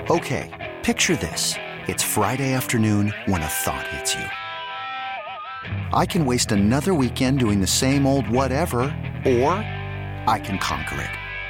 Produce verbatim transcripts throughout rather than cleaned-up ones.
Okay, picture this. It's Friday afternoon when a thought hits you. I can waste another weekend doing the same old whatever, or I can conquer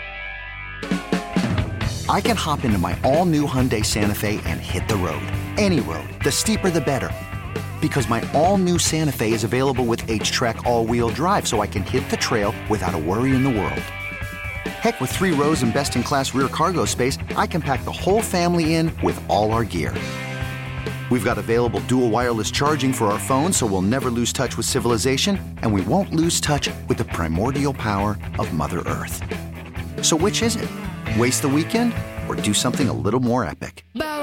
it. I can hop into my all-new Hyundai Santa Fe and hit the road. Any road. The steeper, the better. Because my all-new Santa Fe is available with H-Track all-wheel drive, so I can hit the trail without a worry in the world. Heck, with three rows and best-in-class rear cargo space, I can pack the whole family in with all our gear. We've got available dual wireless charging for our phones, so we'll never lose touch with civilization, and we won't lose touch with the primordial power of Mother Earth. So which is it? Waste the weekend or do something a little more epic?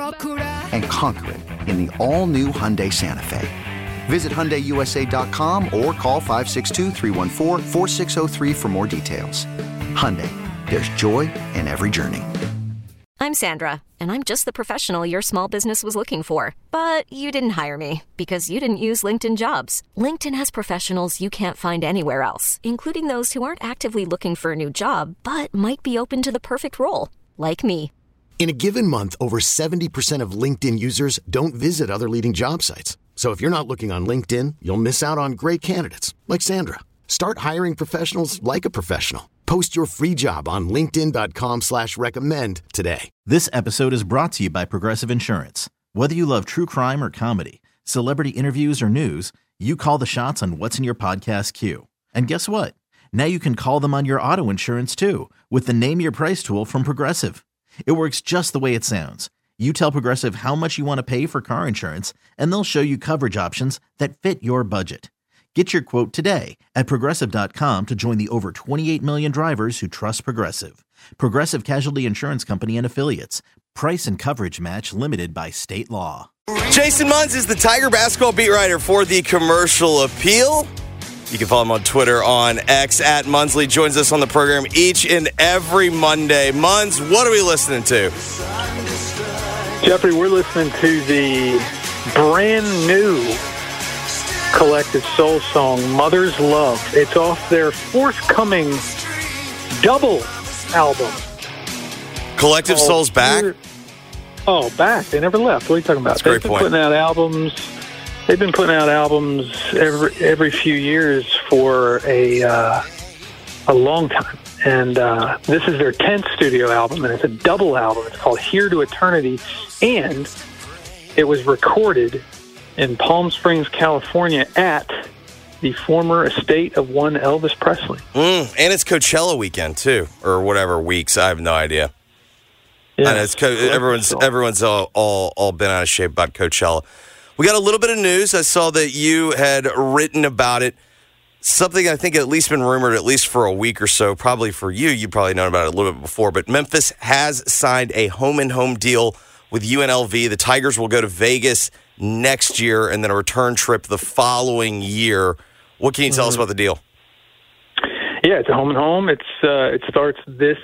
And conquer it in the all-new Hyundai Santa Fe. Visit Hyundai U S A dot com or call five six two, three one four, four six zero three for more details. Hyundai, there's joy in every journey. I'm Sandra, and I'm just the professional your small business was looking for. But you didn't hire me because you didn't use LinkedIn Jobs. LinkedIn has professionals you can't find anywhere else, including those who aren't actively looking for a new job, but might be open to the perfect role, like me. In a given month, over seventy percent of LinkedIn users don't visit other leading job sites. So if you're not looking on LinkedIn, you'll miss out on great candidates like Sandra. Start hiring professionals like a professional. Post your free job on linkedin dot com slash recommend today. This episode is brought to you by Progressive Insurance. Whether you love true crime or comedy, celebrity interviews or news, you call the shots on what's in your podcast queue. And guess what? Now you can call them on your auto insurance too with the Name Your Price tool from Progressive. It works just the way it sounds. You tell Progressive how much you want to pay for car insurance, and they'll show you coverage options that fit your budget. Get your quote today at Progressive dot com to join the over twenty-eight million drivers who trust Progressive. Progressive Casualty Insurance Company and Affiliates. Price and coverage match limited by state law. Jason Munz is the Tiger basketball beat writer for the Commercial Appeal. You can follow him on Twitter on X at Munsley. Joins us on the program each and every Monday. Munz, what are we listening to? Jeffrey, we're listening to the brand new Collective Soul song, Mother's Love. It's off their forthcoming double album. Collective oh, Soul's back? Oh, back. They never left. What are you talking about? That's a great They've been point. putting out albums. They've been putting out albums every every few years for a uh, a long time. And uh, this is their tenth studio album, and it's a double album. It's called Here to Eternity, and it was recorded in Palm Springs, California, at the former estate of one Elvis Presley. Mm, and it's Coachella weekend, too, or whatever weeks. I have no idea. Yeah, and it's Co- everyone's everyone's all, all all been out of shape about Coachella. We got a little bit of news. I saw that you had written about it. Something I think at least been rumored at least for a week or so. Probably for you, you've probably known about it a little bit before. But Memphis has signed a home-and-home deal with U N L V. The Tigers will go to Vegas next year and then a return trip the following year. What can you tell mm-hmm. us about the deal? Yeah, it's a home and home. It's uh, it starts this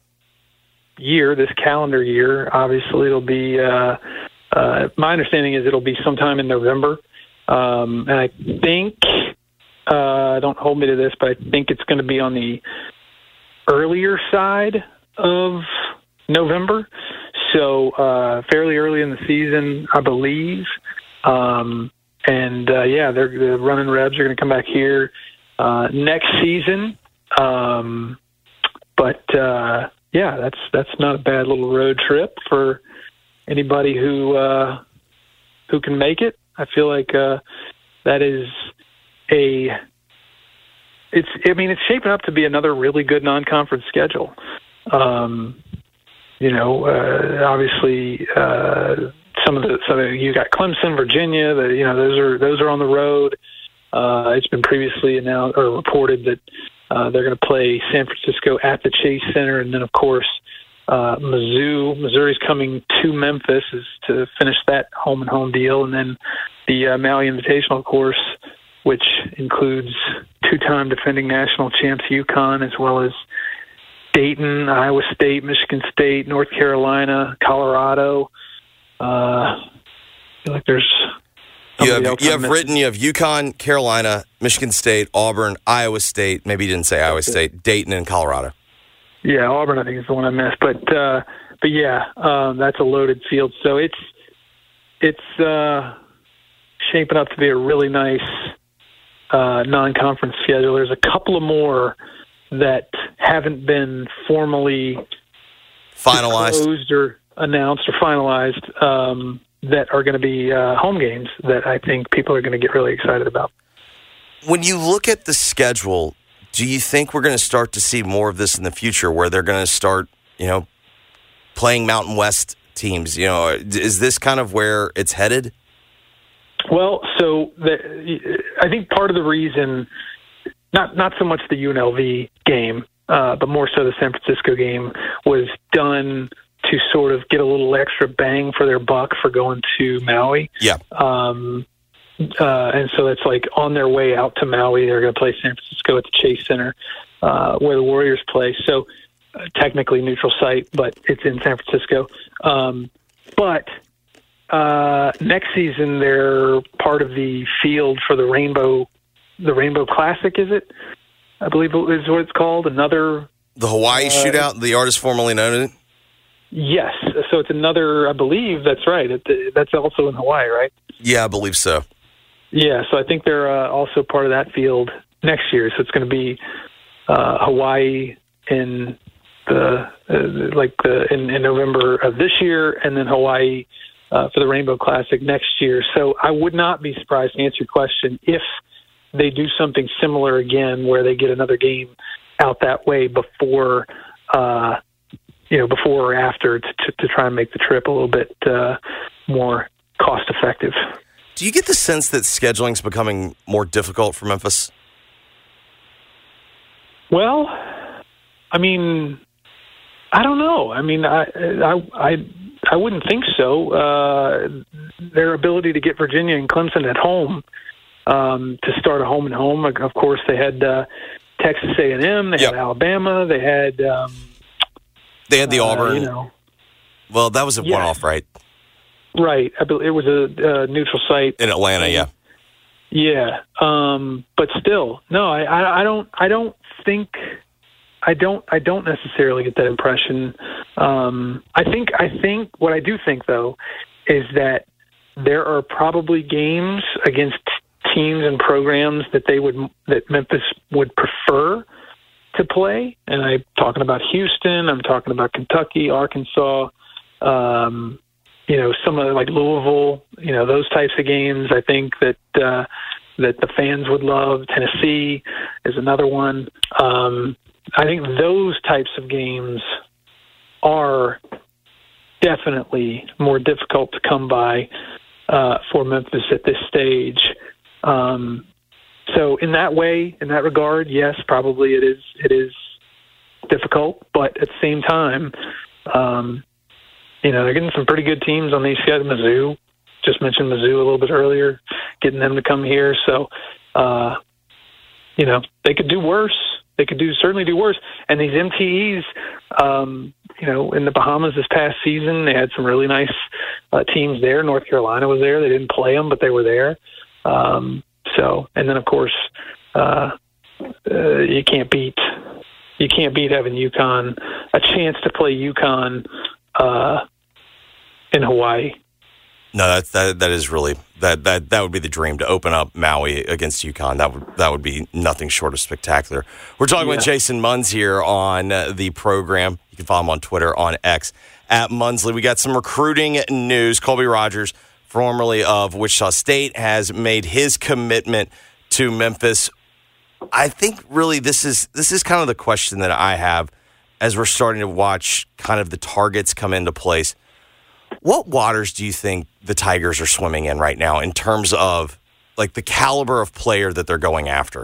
year, this calendar year. Obviously, it'll be. Uh, uh, my understanding is it'll be sometime in November, um, and I think. Uh, don't hold me to this, but I think it's going to be on the earlier side of November. So uh, fairly early in the season, I believe. Um, and, uh, yeah, they're, the running Rebs are going to come back here uh, next season. Um, but, uh, yeah, that's that's not a bad little road trip for anybody who uh, who can make it. I feel like uh, that is a it's I mean, it's shaping up to be another really good non-conference schedule. Um You know, uh, obviously, uh, some of the some of the, you got Clemson, Virginia. The, you know, those are those are on the road. Uh, it's been previously announced or reported that uh, they're going to play San Francisco at the Chase Center, and then of course, uh, Mizzou. Missouri's coming to Memphis is to finish that home and home deal, and then the uh, Maui Invitational, of course, which includes two-time defending national champs UConn as well as Dayton, Iowa State, Michigan State, North Carolina, Colorado. Uh, I feel like there's you have you have written you have UConn, Carolina, Michigan State, Auburn, Iowa State. Maybe you didn't say Iowa State, Dayton, and Colorado. Yeah, Auburn I think is the one I missed. But uh, but yeah, um, that's a loaded field. So it's it's uh, shaping up to be a really nice uh, non-conference schedule. There's a couple of more that haven't been formally finalized disclosed or announced or finalized um, that are going to be uh, home games that I think people are going to get really excited about. When you look at the schedule, do you think we're going to start to see more of this in the future where they're going to start, you know, playing Mountain West teams? You know, is this kind of where it's headed? Well, so the, I think part of the reason, not not so much the U N L V game, uh, but more so the San Francisco game, was done to sort of get a little extra bang for their buck for going to Maui. Yeah. Um, uh, and so it's like on their way out to Maui, they're going to play San Francisco at the Chase Center, uh, where the Warriors play. So uh, technically neutral site, but it's in San Francisco. Um, but uh, next season, they're part of the field for the Rainbow The Rainbow Classic, is it? I believe is what it's called. Another the Hawaii uh, Shootout, the artist formerly known as it. Yes, so it's another. I believe that's right. It, that's also in Hawaii, right? Yeah, I believe so. Yeah, so I think they're uh, also part of that field next year. So it's going to be uh, Hawaii in the uh, like the in, in November of this year, and then Hawaii uh, for the Rainbow Classic next year. So I would not be surprised to answer your question if they do something similar again, where they get another game out that way before, uh, you know, before or after to, to, to try and make the trip a little bit uh, more cost effective. Do you get the sense that scheduling is becoming more difficult for Memphis? Well, I mean, I don't know. I mean, I I I, I wouldn't think so. Uh, their ability to get Virginia and Clemson at home. Um, to start a home and home, of course, they had uh, Texas A and M, they yep. had Alabama, they had um, they had the Auburn. Uh, you know, well, that was a yeah. one-off, right? Right. I believe it was a, a neutral site in Atlanta. Yeah. Yeah, um, but still, no. I, I, I don't. I don't think. I don't. I don't necessarily get that impression. Um, I think. I think what I do think, though, is that there are probably games against teams and programs that they would that Memphis would prefer to play, and I'm talking about Houston. I'm talking about Kentucky, Arkansas. Um, you know, some of like Louisville. You know, those types of games. I think that uh, that the fans would love. Tennessee is another one. Um, I think those types of games are definitely more difficult to come by uh, for Memphis at this stage. Um, so in that way, in that regard, yes, probably it is, it is difficult, but at the same time, um, you know, they're getting some pretty good teams on these guys. Mizzou, just mentioned Mizzou a little bit earlier, getting them to come here. So, uh, you know, they could do worse. They could do certainly do worse. And these M T Es, um, you know, in the Bahamas this past season, they had some really nice uh, teams there. North Carolina was there. They didn't play them, but they were there. Um, so, and then of course, uh, uh, you can't beat you can't beat having UConn, a chance to play UConn uh, in Hawaii. No, that that that is really that that that would be the dream, to open up Maui against UConn. That would that would be nothing short of spectacular. We're talking yeah. with Jason Munz here on uh, the program. You can follow him on Twitter, on X at Munsley. We got some recruiting news. Colby Rogers, formerly of Wichita State, has made his commitment to Memphis. I think really this is this is kind of the question that I have as we're starting to watch kind of the targets come into place. What waters do you think the Tigers are swimming in right now in terms of like the caliber of player that they're going after?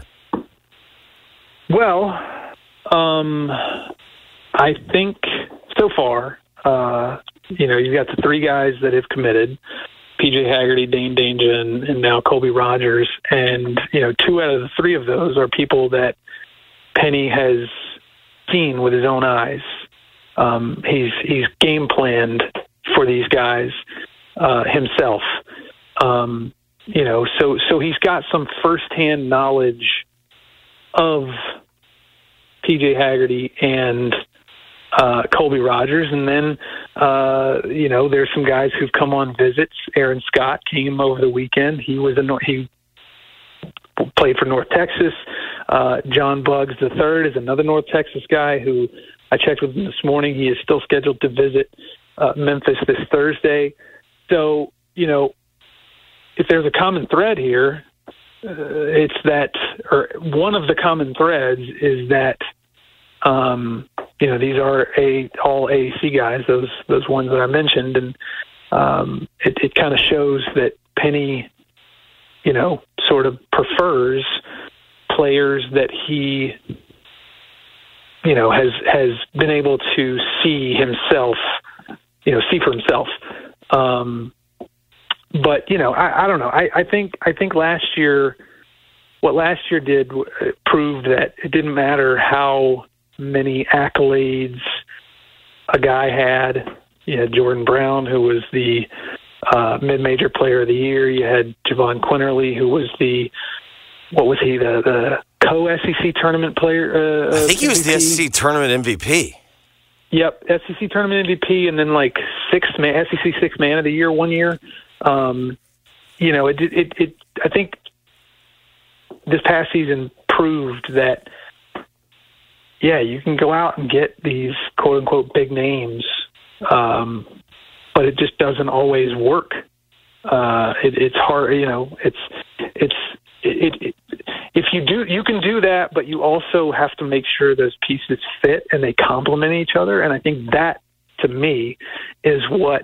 Well, um, I think so far, uh, you know, you've got the three guys that have committed, P J Haggerty, Dane Danger, and, and now Colby Rogers. And, you know, two out of the three of those are people that Penny has seen with his own eyes. Um, he's, he's game planned for these guys uh, himself. Um, you know, so so he's got some firsthand knowledge of P J Haggerty and uh, Colby Rogers. And then, uh, you know, there's some guys who've come on visits. Aaron Scott came over the weekend. He was a he played for North Texas. Uh, John Buggs the third is another North Texas guy who I checked with him this morning. He is still scheduled to visit uh, Memphis this Thursday. So, you know, if there's a common thread here, uh, it's that, or one of the common threads is that, um, you know, these are a all A A C guys, those those ones that I mentioned, and um, it, it kind of shows that Penny, you know, sort of prefers players that he, you know, has has been able to see himself, you know, see for himself. Um, but you know, I, I don't know. I, I think I think last year, what last year did proved that it didn't matter how many accolades a guy had. You had Jordan Brown, who was the uh, mid-major player of the year. You had Javon Quinterly, who was the what was he the, the co-S E C tournament player? Uh, I think he was M V P. the S E C tournament M V P. Yep, S E C tournament M V P, and then like sixth man, S E C sixth man of the year one year. Um, you know, it, it, it. I think this past season proved that, yeah, you can go out and get these quote unquote big names, um, but it just doesn't always work. Uh, it, it's hard, you know. It's it's it, it, it. If you do, you can do that, but you also have to make sure those pieces fit and they complement each other. And I think that, to me, is what,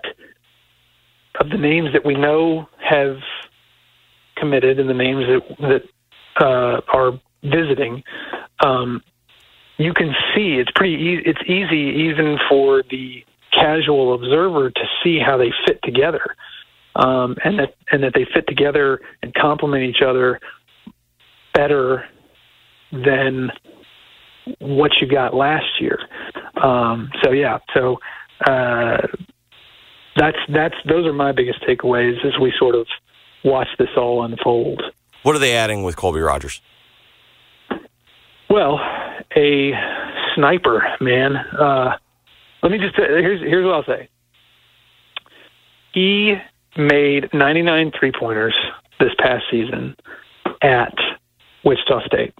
of the names that we know have committed and the names that that uh, are visiting, um, you can see it's pretty. E- it's easy even for the casual observer to see how they fit together, um, and that and that they fit together and complement each other better than what you got last year. Um, so yeah, so uh, that's that's those are my biggest takeaways as we sort of watch this all unfold. What are they adding with Colby Rogers? Well, a sniper, man. Uh, let me just here's here's what I'll say. He made ninety-nine three-pointers this past season at Wichita State.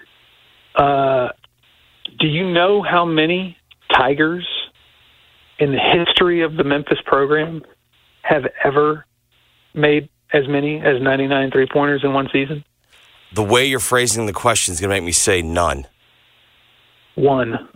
Uh, do you know how many Tigers in the history of the Memphis program have ever made as many as ninety-nine three-pointers in one season? The way you're phrasing the question is going to make me say none. One.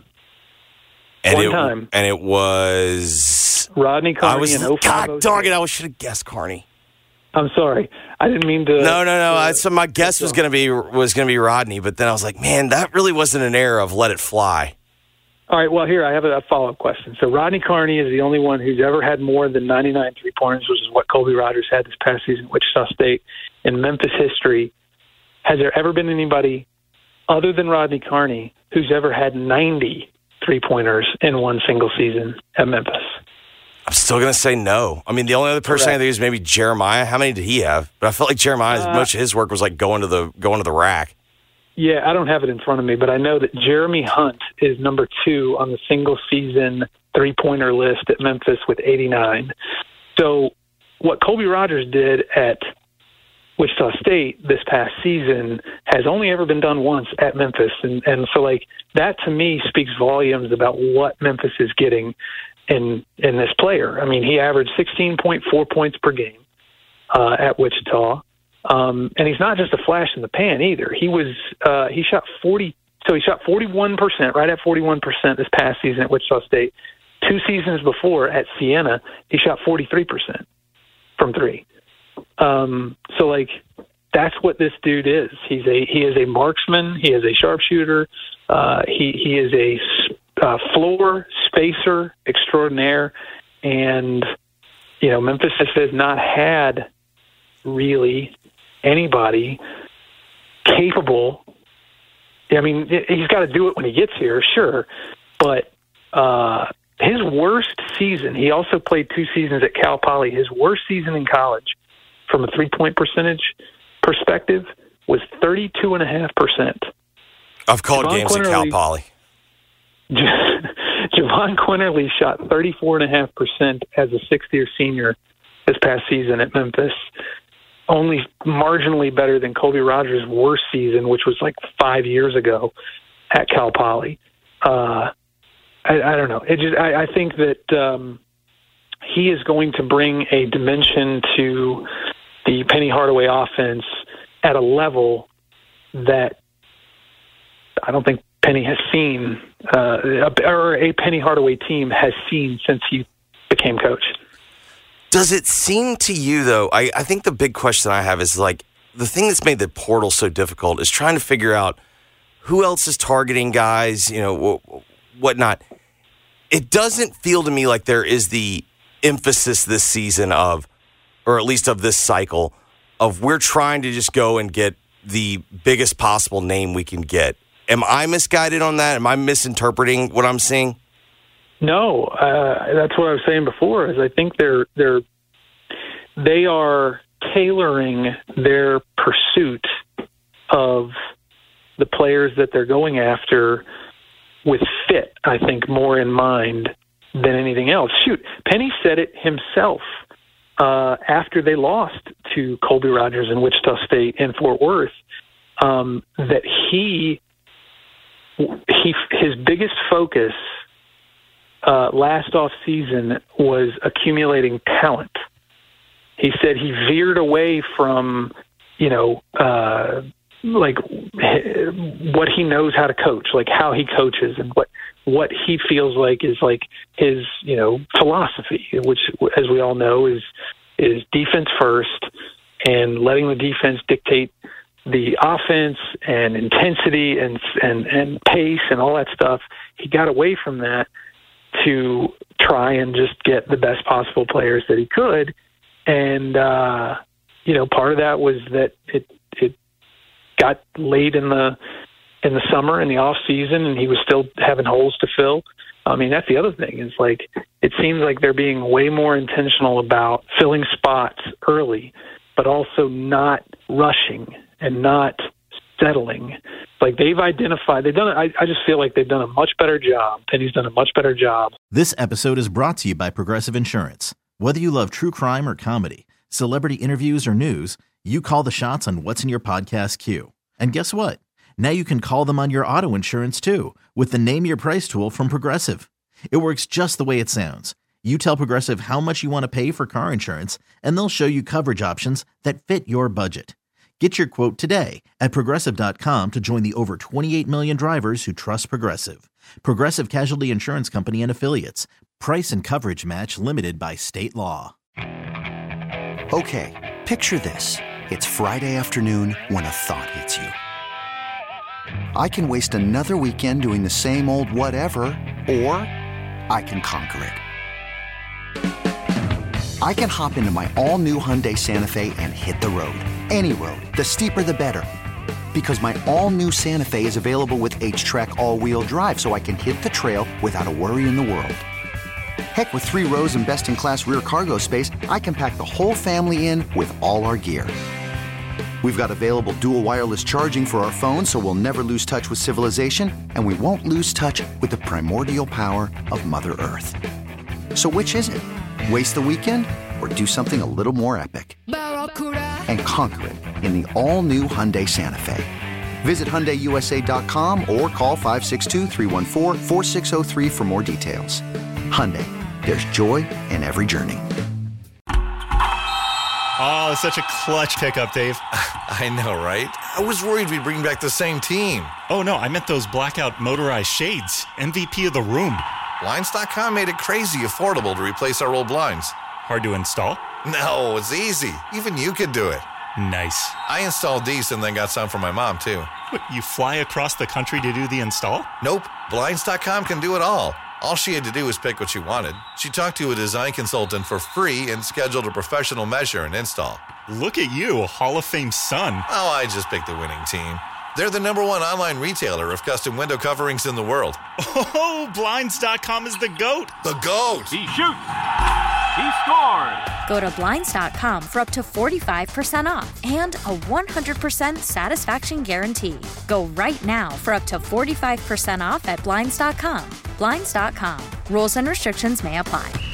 And One it, time. And it was... Rodney Carney I was, in oh five God dog it, I should have guessed Carney. I'm sorry. I didn't mean to... No, no, no. To, I, so my guess was going to be was going to be Rodney, but then I was like, man, that really wasn't an error of let it fly. All right, well, here, I have a, a follow-up question. So Rodney Carney is the only one who's ever had more than ninety-nine three-pointers, which is what Colby Rogers had this past season at Wichita State. In Memphis history, has there ever been anybody other than Rodney Carney who's ever had ninety three-pointers in one single season at Memphis? I'm still going to say no. I mean, the only other person Correct. I think is maybe Jeremiah. How many did he have? But I felt like Jeremiah, uh, much of his work was like going to the going to the rack. Yeah, I don't have it in front of me, but I know that Jeremy Hunt is number two on the single-season three-pointer list at Memphis with eighty-nine. So what Colby Rogers did at Wichita State this past season has only ever been done once at Memphis. And, and so, like, that to me speaks volumes about what Memphis is getting in in this player. I mean, he averaged sixteen point four points per game uh, at Wichita. Um, and he's not just a flash in the pan either. He was uh, he shot forty, so he shot forty-one percent, right at forty-one percent this past season at Wichita State. Two seasons before at Siena, he shot forty-three percent from three. Um, so like that's what this dude is. He's a he is a marksman. He is a sharpshooter. Uh, he he is a uh, floor spacer extraordinaire. And you know, Memphis has not had really anybody capable. I mean, he's got to do it when he gets here, sure. But uh, his worst season, he also played two seasons at Cal Poly. His worst season in college, from a three-point percentage perspective, was thirty-two point five percent. I've called Javon games Quinterly, at Cal Poly. Javon Quinterly shot thirty-four point five percent as a sixth-year senior this past season at Memphis, only marginally better than Colby Rogers' worst season, which was like five years ago at Cal Poly. Uh, I, I don't know. It just, I, I think that um, he is going to bring a dimension to the Penny Hardaway offense at a level that I don't think Penny has seen, uh, or a Penny Hardaway team has seen since he became coach. Does it seem to you, though, I, I think the big question I have is, like, the thing that's made the portal so difficult is trying to figure out who else is targeting guys, you know, whatnot. It doesn't feel to me like there is the emphasis this season of, or at least of this cycle, of we're trying to just go and get the biggest possible name we can get. Am I misguided on that? Am I misinterpreting what I'm seeing? No, uh, that's what I was saying before. Is I think they're they're they are tailoring their pursuit of the players that they're going after with fit, I think, more in mind than anything else. Shoot, Penny said it himself uh, after they lost to Colby Rogers in Wichita State and Fort Worth, um, that he he his biggest focus uh, last off season was accumulating talent. He said he veered away from, you know, uh, like what he knows how to coach, like how he coaches and what, what he feels like is like his, you know, philosophy, which, as we all know, is, is defense first and letting the defense dictate the offense and intensity and, and, and pace and all that stuff. He got away from that to try and just get the best possible players that he could. And, uh, you know, part of that was that it, it got late in the, in the summer, in the off season, and he was still having holes to fill. I mean, that's the other thing is like, it seems like they're being way more intentional about filling spots early, but also not rushing and not settling. Like they've identified, they've done, I, I just feel like they've done a much better job. Penny's done a much better job. This episode is brought to you by Progressive Insurance. Whether you love true crime or comedy, celebrity interviews or news, you call the shots on what's in your podcast queue. And guess what? Now you can call them on your auto insurance too with the Name Your Price tool from Progressive. It works just the way it sounds. You tell Progressive how much you want to pay for car insurance, and they'll show you coverage options that fit your budget. Get your quote today at Progressive dot com to join the over twenty-eight million drivers who trust Progressive. Progressive Casualty Insurance Company and Affiliates. Price and coverage match limited by state law. Okay, picture this. It's Friday afternoon when a thought hits you. I can waste another weekend doing the same old whatever, or I can conquer it. I can hop into my all-new Hyundai Santa Fe and hit the road. Any road. The steeper, the better. Because my all-new Santa Fe is available with H-Track all-wheel drive, so I can hit the trail without a worry in the world. Heck, with three rows and best-in-class rear cargo space, I can pack the whole family in with all our gear. We've got available dual wireless charging for our phones, so we'll never lose touch with civilization, and we won't lose touch with the primordial power of Mother Earth. So which is it? Waste the weekend or do something a little more epic? And conquer it in the all-new Hyundai Santa Fe. Visit Hyundai U S A dot com or call five six two, three one four, four six zero three for more details. Hyundai, there's joy in every journey. Oh, such a clutch pickup, Dave. I know, right? I was worried we'd bring back the same team. Oh, no, I meant those blackout motorized shades. M V P of the room. Blinds dot com made it crazy affordable to replace our old blinds. Hard to install? No, it's easy. Even you could do it. Nice. I installed these and then got some for my mom, too. What, you fly across the country to do the install? Nope. Blinds dot com can do it all. All she had to do was pick what she wanted. She talked to a design consultant for free and scheduled a professional measure and install. Look at you, a Hall of Fame son. Oh, I just picked the winning team. They're the number one online retailer of custom window coverings in the world. Oh, Blinds dot com is the GOAT. The GOAT! He shoots. He scores. Go to Blinds dot com for up to forty-five percent off and a one hundred percent satisfaction guarantee. Go right now for up to forty-five percent off at Blinds dot com. Blinds dot com. Rules and restrictions may apply.